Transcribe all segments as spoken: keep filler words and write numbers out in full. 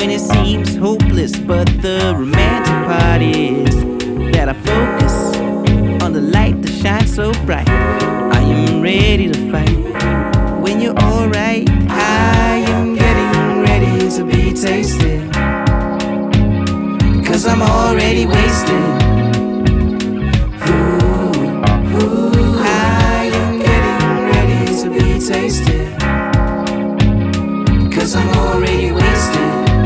when it seems hopeless. But the romantic part is that I focus on the light that shines so bright. I am ready to fight when you're alright. I am getting ready to be tasted, 'cause I'm already wasted. Ooh, ooh, I am getting ready to be tasted, 'cause I'm already wasted.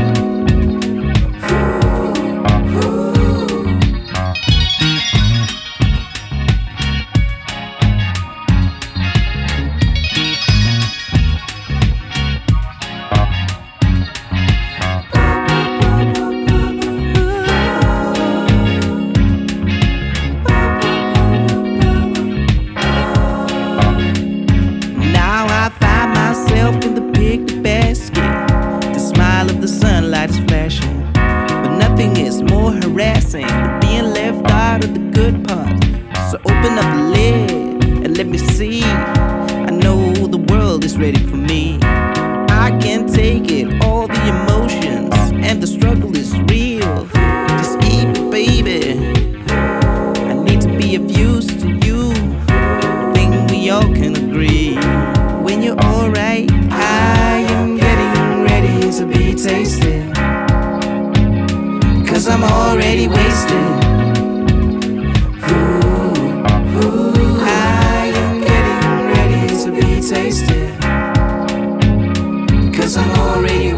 In the picnic basket, the smile of the sunlight is flashing, but nothing is more harassing than being left out of the good part. So open up the lid and let me see. I know the world is ready for me. I can't take it, all the emotions, and the struggle is real. Just eat me, baby. I need to be of use to you. I think we all can agree. When you're alright, I am getting ready to be tasted, 'cause I'm already wasted. Ooh, ooh, I am getting ready to be tasted, 'cause I'm already